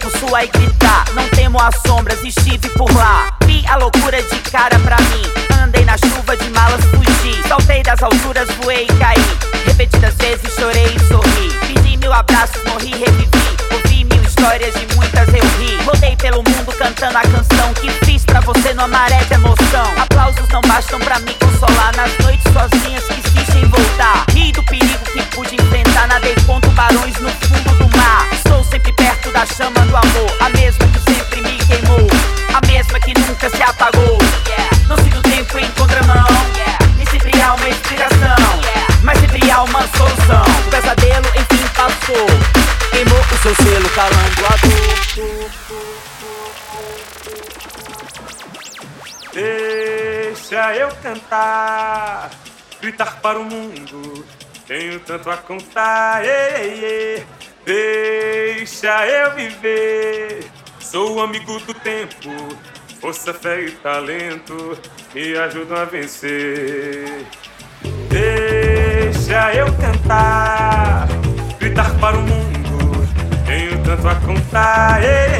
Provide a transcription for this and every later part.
por sua e gritar. Não temo as sombras, estive por lá. Vi a loucura de cara pra mim. Andei na chuva, de malas fugi. Saltei das alturas, voei e caí. Repetidas vezes chorei e sorri. Pedi 1000 abraços, morri, revivi. Ouvi 1000 histórias, de muitas eu ri. Rodei pelo mundo cantando a canção que fiz pra você numa maré de emoção. Aplausos não bastam pra me consolar nas noites sozinhas que insistem em voltar. Ri do perigo que pude enfrentar, nadei com tubarões no fundo do mar. Estou sempre perto da chama do amor, a mesma que sempre me queimou, a mesma que nunca se apagou. Não sigo o tempo em contramão, nem sempre há uma inspiração, mas sempre há uma solução. O pesadelo enfim passou, queimou o seu selo calando a dor. Deixa eu cantar, gritar para o mundo, tenho tanto a contar. Deixa eu viver, sou amigo do tempo, força, fé e talento me ajudam a vencer. Deixa eu cantar, gritar para o mundo, tenho tanto a contar.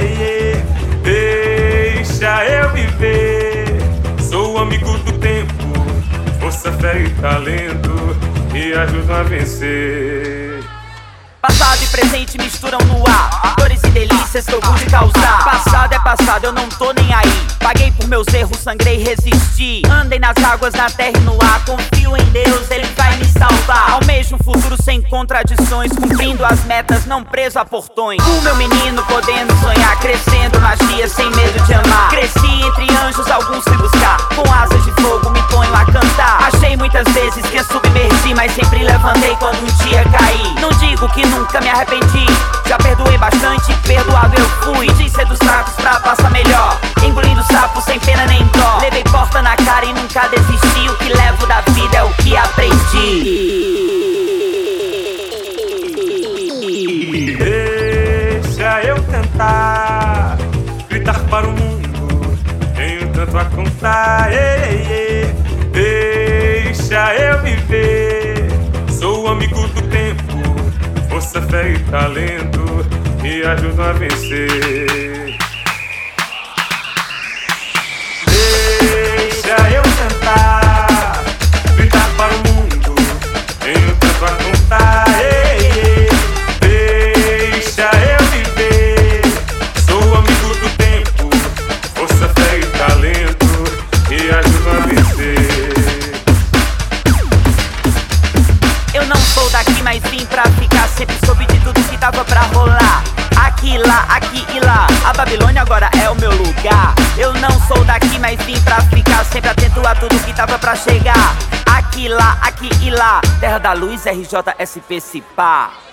Deixa eu viver, sou amigo do tempo, força, fé e talento me ajudam a vencer. Passado e presente misturam no ar, dores e delícias que eu pude causar. Passado é passado, eu não tô nem aí. Paguei por meus erros, sangrei e resisti. Andei nas águas, na terra e no ar. Confio em Deus, Ele vai me salvar. Almejo um futuro sem contradições, cumprindo as metas, não preso a portões. O meu menino podendo sonhar, crescendo magia sem medo de amar. Cresci entre anjos, alguns fui buscar. Com asas de fogo me ponho a cantar. Achei muitas vezes que eu submergi, mas sempre levantei quando um dia caí. Não digo que nunca me arrependi, já perdoei bastante, perdoado eu fui. De ser dos fracos pra passar melhor, engolindo sapo sem pena nem dó. Levei porta na cara e nunca desisti. O que levo da vida é o que aprendi. Deixa eu cantar, gritar para o mundo, tenho tanto a contar. Deixa eu viver, sou amigo do tempo, força, fé e talento me ajudam a vencer. Deixa eu cantar, gritar para o mundo, tenho tanto a contar. Deixa eu viver, sou amigo do tempo, força, fé e talento me ajudam a vencer. Eu não sou daqui, mas vim pra ficar. Sempre soube de tudo que tava pra rolar. Aqui, lá, aqui e lá. A Babilônia agora é o meu lugar. Eu não sou daqui, mas vim pra ficar. Sempre atento a tudo que tava pra chegar. Aqui, lá, aqui e lá. Terra da Luz, RJSP Cipá.